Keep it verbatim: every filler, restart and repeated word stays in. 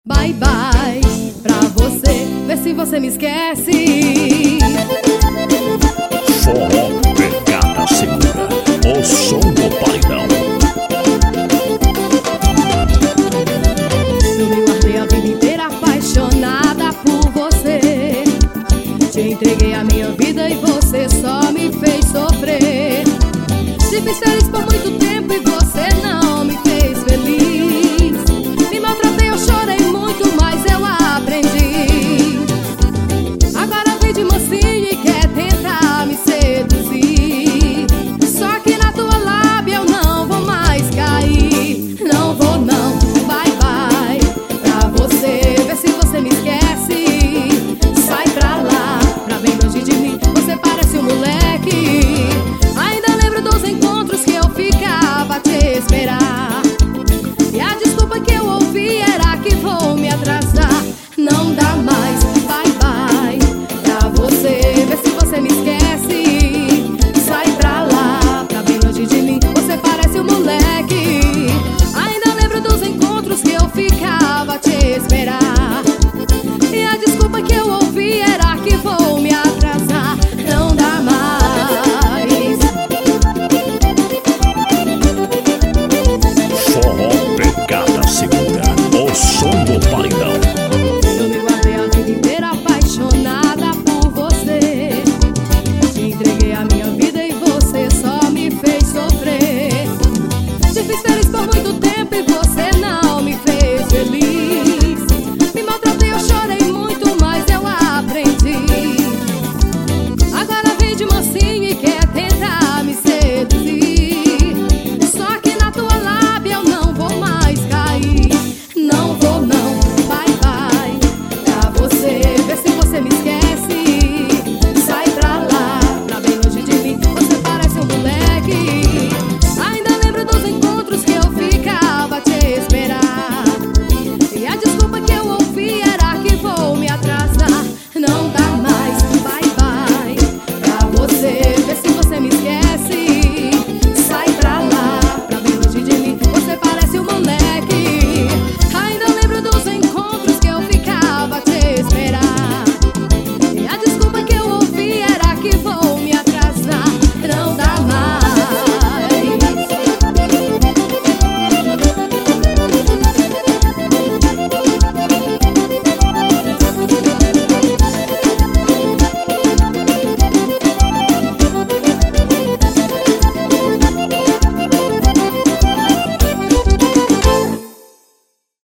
Bye bye pra você, vê se você me esquece. Forró, pegada segura, o som do paredão. Eu me guardei a vida inteira apaixonada por você. Te entreguei a minha vida e você só me fez sofrer. Te fiz feliz por muito tempo.